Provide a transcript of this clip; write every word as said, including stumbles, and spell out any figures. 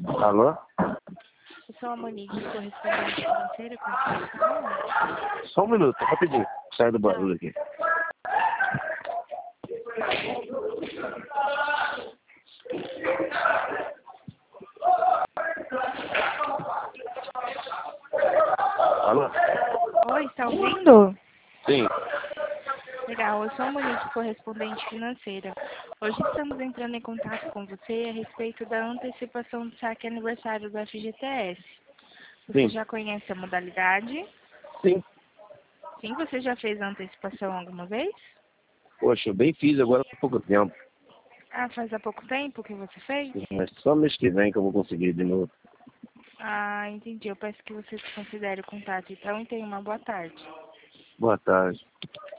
Alô? Eu sou a Monique, correspondente financeira com a fala. Só um minuto, rapidinho. Sai do barulho aqui. Alô? Oi, está ouvindo? Sim. Legal, eu sou a Monique, correspondente financeira. Hoje estamos entrando em contato com você a respeito da antecipação do saque aniversário do F G T S. Você Sim. já conhece a modalidade? Sim. Sim, você já fez a antecipação alguma vez? Poxa, eu bem fiz agora há pouco tempo. Ah, faz há pouco tempo que você fez? Mas só mês que vem que eu vou conseguir de novo. Ah, entendi. Eu peço que você se considere o contato então e tenha uma boa tarde. Boa tarde.